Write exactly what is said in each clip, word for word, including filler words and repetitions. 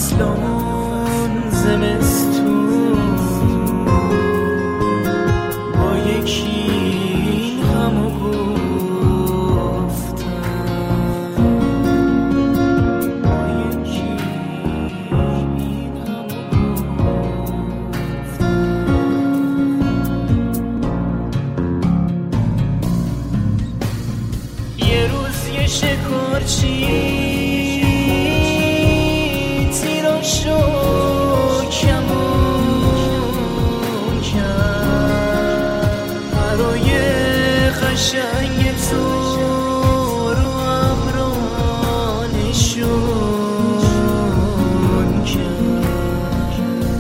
فصلان زمستون با یکی همو گفتن، با یکی همو گفتن. یه روز یه شکارچی شو کمون کرد برای قشنگ تو رو ابرانشون کرد.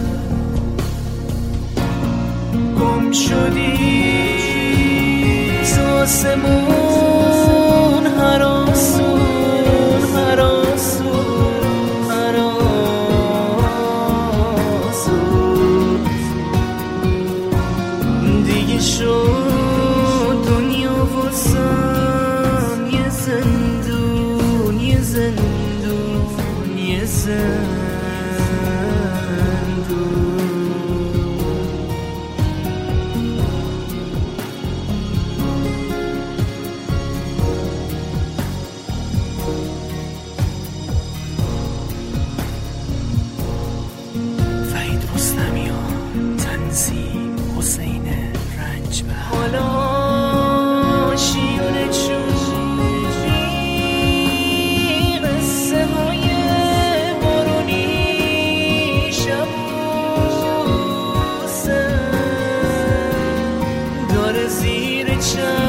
گم شدی تو آسمون هراسون هراسون شد دنیا واسم یه زندون یه زندون یه زندون. فرید رستمیان، تنظیم حسین رنجبر. حالا شیون چوبی قصه های بارونی شبوسه داره زیر چشم